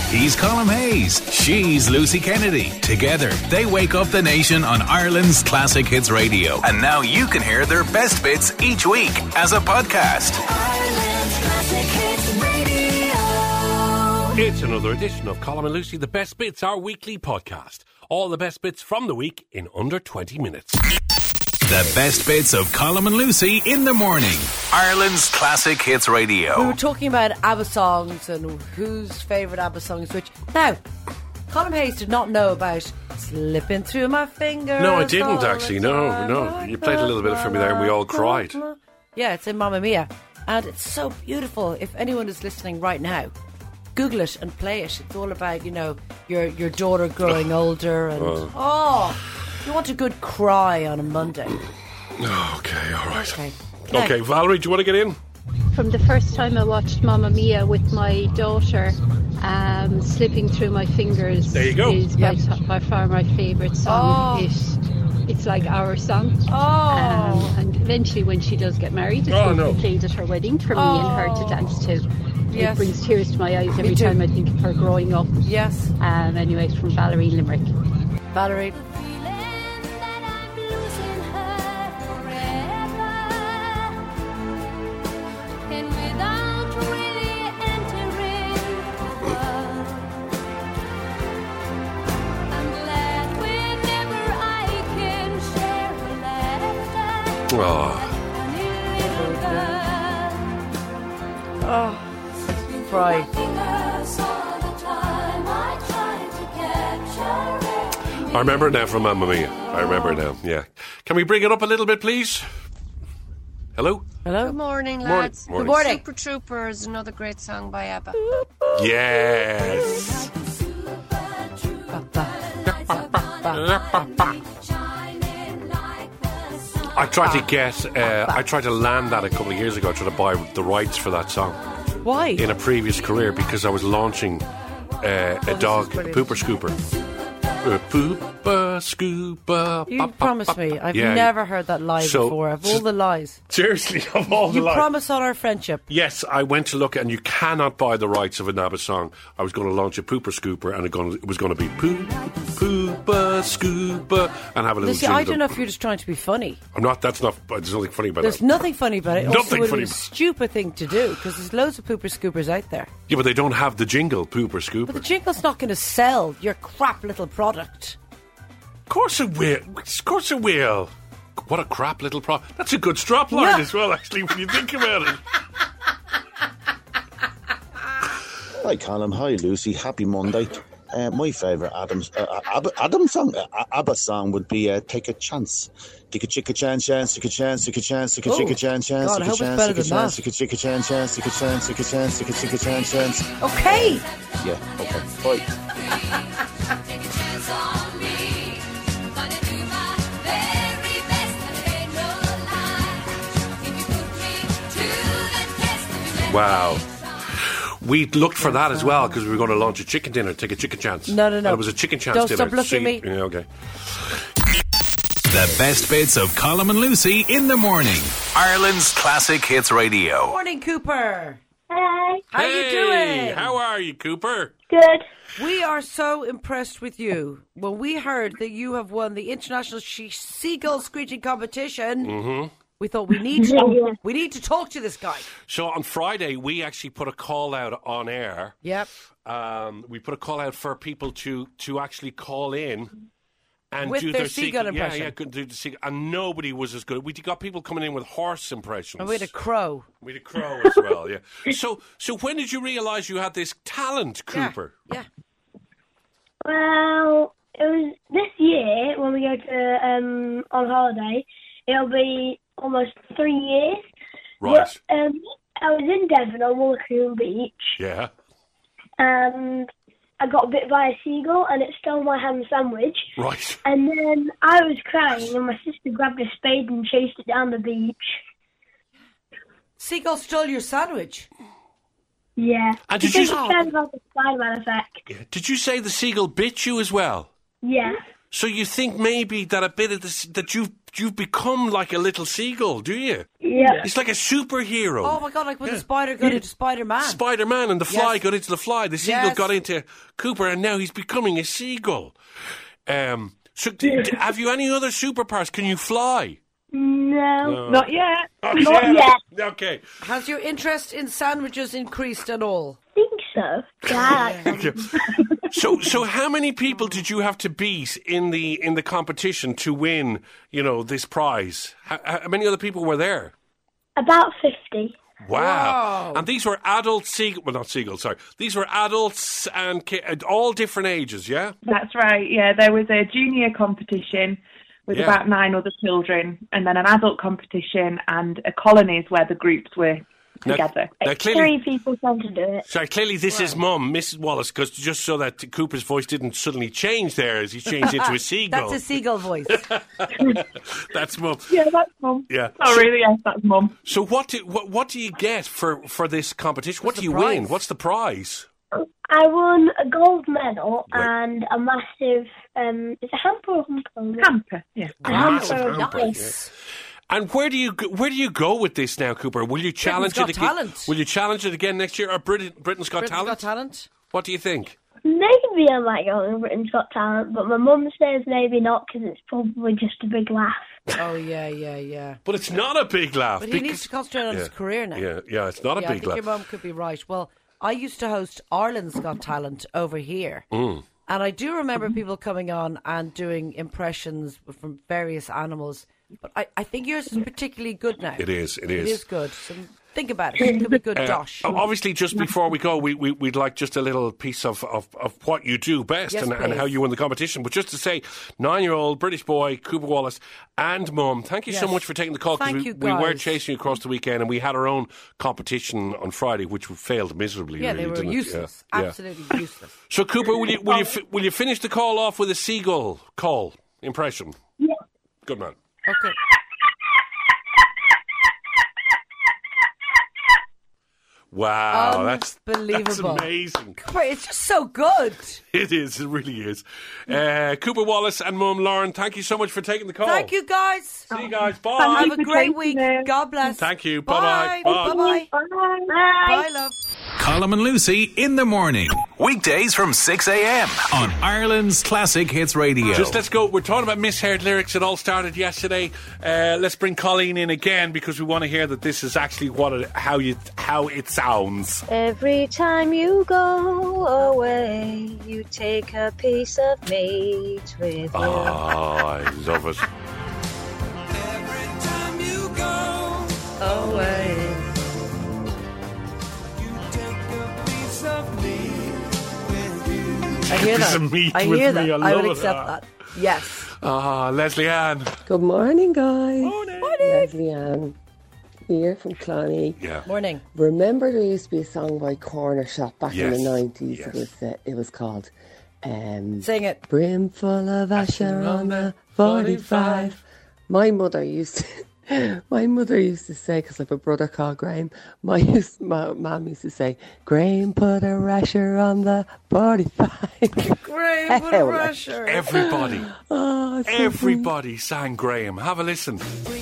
He's Colm Hayes. She's Lucy Kennedy. Together, they wake up the nation on Ireland's Classic Hits Radio. And now you can hear their best bits each week as a podcast. Ireland's Classic Hits Radio. It's another edition of Colm and Lucy, The Best Bits, our weekly podcast. All the best bits from the week in under 20 minutes. The best bits of Colm and Lucy in the morning. Ireland's Classic Hits Radio. We were talking about ABBA songs and whose favourite ABBA song is which. Now, Colm Hayes did not know about Slipping Through My Fingers. No, I didn't actually. No. You played a little bit for me there and we all cried. Yeah, it's in Mamma Mia. And it's so beautiful. If anyone is listening right now, Google it and play it. It's all about, you know, your daughter growing older and... you want a good cry on a Monday. Okay, all right. Okay. Okay, Valerie, do you want to get in? From the first time I watched Mamma Mia with my daughter, Slipping Through My Fingers There you go. is by far my favourite song. It's like our song. And eventually when she does get married, it will be played at her wedding for me and her to dance to. Yes. It brings tears to my eyes every time I think of her growing up. Yes. Anyway, it's from Valerie Limerick. Valerie. Cry. I remember it now from Mamma Mia. I remember it now, yeah. Can we bring it up a little bit, please? Hello? Hello? Good morning, lads. Morning. Good morning. Super Troopers, another great song by ABBA. Yes. I tried to land that a couple of years ago. I tried to buy the rights for that song. Why? In a previous career because I was launching a dog, a pooper scooper. A pooper scooper. You promised me. I've never heard that lie before. Of all the lies. Seriously, of all the lies. You promised on our friendship. Yes, I went to look at, and you cannot buy the rights of an ABBA song. I was going to launch a pooper scooper, and it was going to be pooper scooper, and have a little. Listen, I don't know if you're just trying to be funny. I'm not. There's nothing funny about There's that. nothing funny about it. Nothing also, it funny. would be a stupid thing to do because there's loads of pooper scoopers out there. Yeah, but they don't have the jingle, pooper scooper. But the jingle's not going to sell your crap little product. Of course it will. Of course it will. What a crap little That's a good strap line as well, actually, when you think about it. Hi, Colm. Hi, Lucy. Happy Monday. My favourite ABBA song would be Take a Chance. Take a chicka chance, chance, take a chance, take a chance, take a chicka chance, chance, take a chance, take a chance, take a chicka chance, chance, take a chance, take a chance, take a chicka chance, chance. Okay. Yeah, okay. Bye. Wow. We looked for that as well because we were going to launch a chicken dinner, take a chicken chance. No. And it was a chicken chance Don't dinner. stop looking at me. Yeah, okay. The best bits of Colm and Lucy in the morning. Ireland's Classic Hits Radio. Morning, Cooper. Hi. How are you doing? How are you, Cooper? Good. We are so impressed with you. When we heard that you have won the International Seagull Screeching Competition, we thought we need to talk to this guy. So on Friday, we actually put a call out on air. Yep. We put a call out for people to actually call in and with do their seagull impression. Yeah, do the seagull. And nobody was as good. We got people coming in with horse impressions. And we had a crow. We had a crow as well, yeah. So when did you realise you had this talent, Cooper? Yeah. Well, it was this year when we go to on holiday. It'll be almost 3 years. Right. But, I was in Devon on Wollacombe Beach. Yeah. And I got bit by a seagull and it stole my ham sandwich. Right. And then I was crying and my sister grabbed a spade and chased it down the beach. Seagull stole your sandwich? Yeah. And did you... It sounds like a Spider-Man effect. Yeah. Did you say the seagull bit you as well? Yeah. So you think maybe that a bit of this, that you've become like a little seagull, do you? Yeah. It's like a superhero. Oh my God, like when the spider got into Spider-Man. Spider-Man and the fly got into the fly. The seagull got into Cooper, and now he's becoming a seagull. So have you any other superpowers? Can you fly? No. Not yet. Not yet. Okay. Has your interest in sandwiches increased at all? I think so. Yeah. So how many people did you have to beat in the competition to win, this prize? How many other people were there? About 50. Wow. And these were adult seagulls. Well, not seagulls, sorry. These were adults and all different ages, yeah? That's right, yeah. There was a junior competition with about 9 other children, and then an adult competition and a colonies where the groups were together. Now clearly, 3 people trying to do it. Sorry, clearly this is Mum, Mrs. Wallace, because just so that Cooper's voice didn't suddenly change there as he changed into a seagull. That's a seagull voice. That's Mum. Yeah, that's Mum. Yeah. Oh, really? Yes, that's Mum. So what do you get for this competition? What do you prize? win? What's the prize? I won a gold medal and a massive, it's a hamper or something. Hamper, yeah. A hamper. Nice. And where do you go with this now, Cooper? Will you challenge it again? Talent. Will you challenge it again next year? Or Britain's Got Talent? Got Talent. What do you think? Maybe I might go on Britain's Got Talent, but my mum says maybe not because it's probably just a big laugh. Oh, yeah. But it's not a big laugh. But he needs to concentrate on his career now. Yeah, it's not a big I think laugh. your mum could be right. Well, I used to host Ireland's Got Talent over here. And I do remember people coming on and doing impressions from various animals. But I think yours is particularly good now. It is. It is good. So think about it. It could be good, Josh. Obviously, just before we go, we'd like just a little piece of what you do best and how you win the competition. But just to say, 9-year-old British boy, Cooper Wallace, and Mum, thank you so much for taking the call. Thank you, we guys. were chasing you across the weekend, and we had our own competition on Friday, which failed miserably. Yeah, really, they were didn't useless. It? Absolutely useless. So, Cooper, will you finish the call off with a seagull call impression? Yeah. Good man. Okay. Wow, that's unbelievable. amazing. Cooper, it's just so good. It is, it really is. Cooper Wallace and Mum Lauren, thank you so much for taking the call. Thank you, guys. See you guys. Bye. Have a great week. God bless. Thank you. Bye. Bye-bye. Bye. Bye. Bye, love. Colm and Lucy in the morning. Weekdays from 6 a.m. on Ireland's Classic Hits Radio. Just let's go. We're talking about misheard lyrics. It all started yesterday. Let's bring Colleen in again because we want to hear that this is actually how it sounds. Every time you go away, you take a piece of meat with you. Oh, I love it. Every time you go away, you take a piece of me with you. I hear Piece that. of meat I with hear me. that. I I love will it. accept that. Yes. Leslie Ann. Good morning, guys. Morning. Leslie Ann here from Cloney. Yeah. Morning. Remember there used to be a song by Corner Shop back in the Yes. 90s. Yes. It was called Sing it. Brim Full of Asher on the 45. My mother used to say, because I have a brother called Graham, my mum used to say, Graham put a rasher on the 45. Graham, put a rasher. Everybody. Oh, so Everybody sang Graham. Have a listen.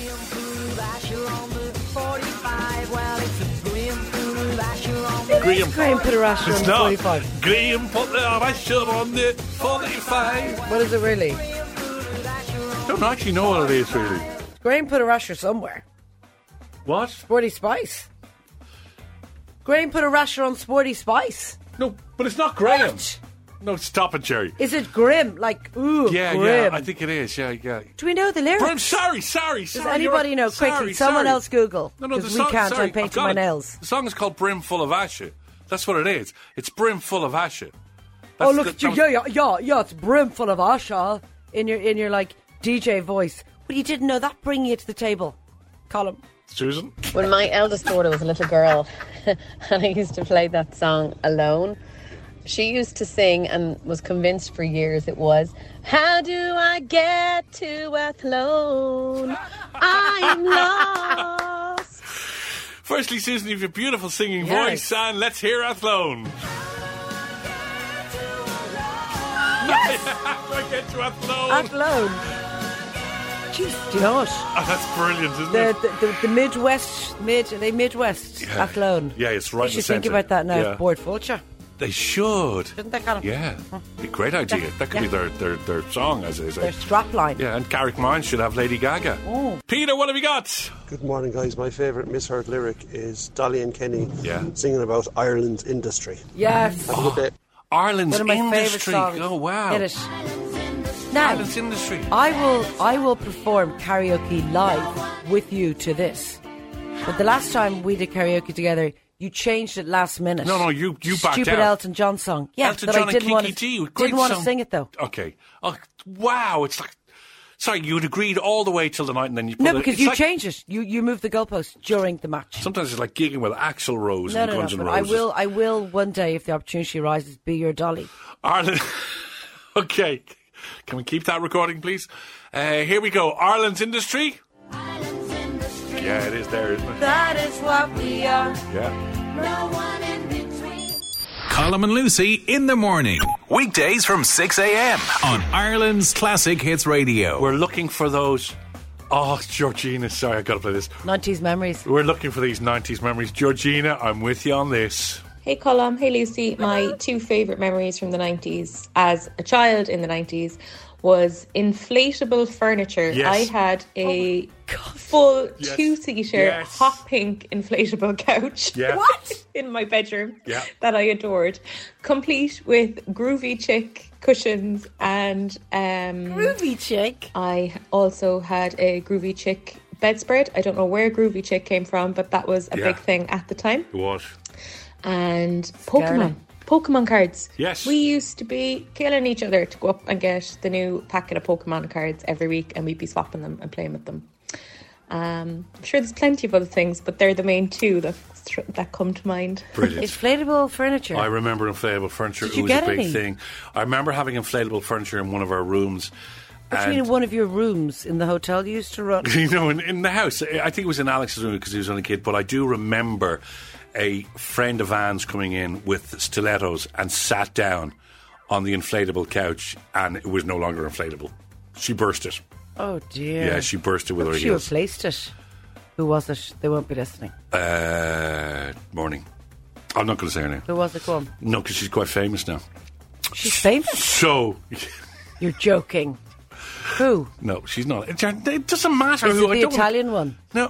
Graham put a rasher on It's the not. 45. Graham put the rasher on the 45. What is it really? I don't actually know what it is, really. Graham put a rasher somewhere. What? Sporty Spice. Graham put a rasher on Sporty Spice. No, but it's not Graham. What? No, stop it, Jerry. Is it grim? Like, ooh, Yeah, grim. I think it is. Yeah. Do we know the lyrics? Brim, sorry. Does anybody know? Quickly, someone else Google. No, Because the we song, can't. sorry, I'm painting I've got my it. nails. The song is called Brim Full of Asher. That's what it is. It's Brim Full of Asher. Oh, look at you. Yeah, it's brim full of asha in your like DJ voice. But you didn't know that bringing you to the table. Colm. Susan? When my eldest daughter was a little girl and I used to play that song alone, she used to sing and was convinced for years it was, how do I get to Athlone? I'm lost. Firstly, Susan, you have a beautiful singing Yes. voice, and let's hear Athlone. Yes! I get you Athlone. Athlone. Jeez, do you know it? Oh, that's brilliant, isn't it? The Midwest, Athlone. Yeah, it's right in the You should centre. think about that now. Yeah. Board Vulture. They should. Shouldn't they, Callum? Yeah. Be a great idea. That could be their song, as they say. Their strapline. Yeah, and Carrick Mines should have Lady Gaga. Oh. Peter, what have you got? Good morning, guys. My favourite misheard lyric is Dolly and Kenny singing about Ireland's industry. Yes. Have a good day. Ireland's One of my favourite industry. songs. Oh, wow. Get it. Now, Ireland's industry. I will perform karaoke live with you to this. But the last time we did karaoke together, you changed it last minute. No, you backed Stupid out. Elton John song. Yeah, Elton that John I didn't and want Kiki T. to, Great didn't want to song. sing it though. Okay. Oh, wow, it's like... Sorry, you'd agreed all the way till the night and then you put No, it... because it's you like, changed it. You moved the goalpost during the match. Sometimes it's like gigging with Axl Rose and Guns N' but Roses. I will one day, if the opportunity arises, be your Dolly. Ireland... Okay. Can we keep that recording, please? Here we go. Ireland's industry. Yeah, it is there, isn't it? That is what we are. Yeah. No one in between. Colm and Lucy in the morning. Weekdays from 6 a.m. on Ireland's Classic Hits Radio. We're looking for those... Oh, Georgina, sorry, I got to play this. 90s memories. We're looking for these 90s memories. Georgina, I'm with you on this. Hey Colm, hey Lucy. My two favourite memories from the 90s as a child in the 90s was inflatable furniture. Yes. I had a full Yes. two-seater Yes. hot pink inflatable couch Yeah. in my bedroom Yeah. that I adored, complete with Groovy Chick cushions and Groovy Chick. I also had a Groovy Chick bedspread. I don't know where Groovy Chick came from, but that was a Yeah. big thing at the time. It was. And Scary. Pokemon cards. Yes. We used to be killing each other to go up and get the new packet of Pokemon cards every week, and we'd be swapping them and playing with them. I'm sure there's plenty of other things, but they're the main two that come to mind. Brilliant. Inflatable furniture. I remember inflatable furniture. Did you It was get a big any? thing. I remember having inflatable furniture in one of our rooms. What do you mean in one of your rooms in the hotel you used to run? You know, in the house. I think it was in Alex's room because he was only a kid, but I do remember a friend of Anne's coming in with stilettos and sat down on the inflatable couch, and it was no longer inflatable. She burst it. Oh dear. Yeah, she burst it with her She heels. replaced it. Who was it? They won't be listening. Morning. I'm not going to say her name. Who was it, go on? No, because she's quite famous now. She's famous? So... You're joking. Who? No, she's not. It doesn't matter Is who. it the I don't Italian one? No.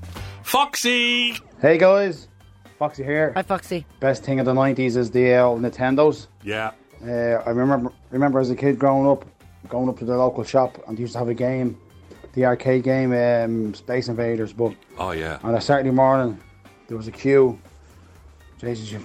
Foxy! Hey guys, Foxy here. Hi Foxy. Best thing of the 90s is the old Nintendos. Yeah. I remember as a kid growing up to the local shop, and they used to have a game, the arcade game, Space Invaders. But Oh, yeah. on a Saturday morning, there was a queue, Jesus,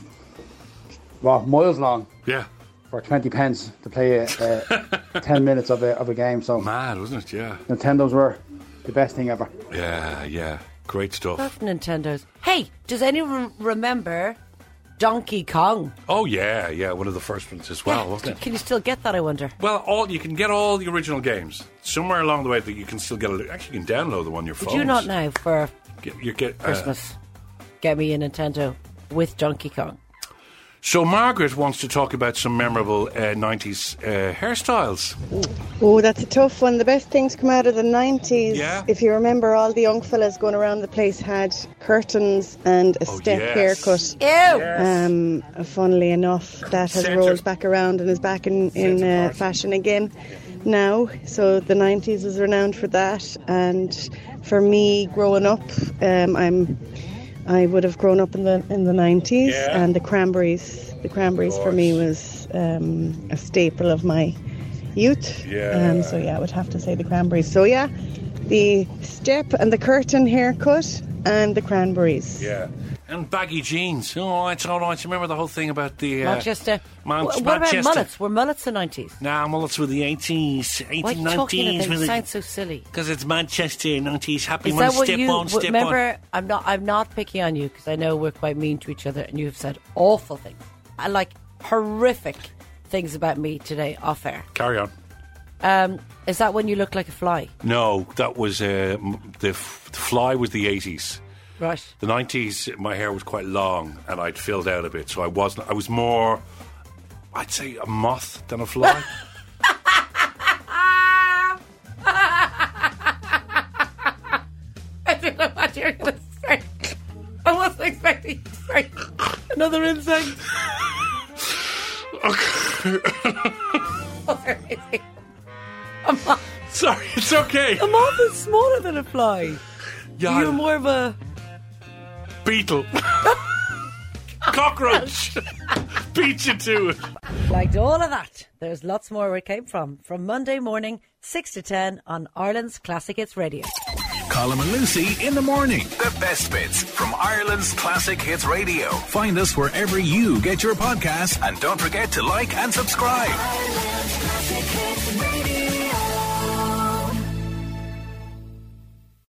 miles long. Yeah. For 20 pence to play 10 minutes of a game. So mad, wasn't it? Yeah. Nintendos were the best thing ever. Yeah. Great stuff. Love Nintendos. Hey, does anyone remember Donkey Kong? Oh, yeah. One of the first ones as well, wasn't it? Can you still get that, I wonder? Well, you can get all the original games. Somewhere along the way that you can still get actually, you can download them on your phone. Would you not now for You get Christmas get me a Nintendo with Donkey Kong? So Margaret wants to talk about some memorable 90s hairstyles. Oh, that's a tough one. The best things come out of the 90s. Yeah. If you remember, all the young fellas going around the place had curtains and a step haircut. Ew! Funnily enough, that has rolled back around and is back in fashion again now. So the 90s is renowned for that. And for me, growing up, I would have grown up in the 90s, and the cranberries. The cranberries for me was a staple of my youth. So I would have to say the cranberries. So the step and the curtain haircut and the cranberries. Yeah. And baggy jeans. Oh, it's all right. Remember the whole thing about the... Manchester. What Manchester. about mullets? Were mullets the 90s? Nah, mullets were the 80s. Why are you talking 90s. about? It sounds so silly. Because it's Manchester, 90s. Happy Is one, that what step you on, step remember? on. I'm not picking on you because I know we're quite mean to each other, and you have said awful things. I like horrific things about me today off air. Carry on. Is that when you look like a fly? No, that was... the fly was the 80s. Right. The 90s, my hair was quite long and I'd filled out a bit, so I was more, I'd say, a moth than a fly. Sorry. Another insect. Sorry, it's okay. A moth is smaller than a fly. Yeah, you're more of a beetle. Cockroach. Beat you to it. Liked all of that. There's lots more where it came from Monday morning 6 to 10 on Ireland's Classic Hits Radio. Colin and Lucy in the morning. The best bits from Ireland's Classic Hits Radio. Find us wherever you get your podcasts, and don't forget to like and subscribe.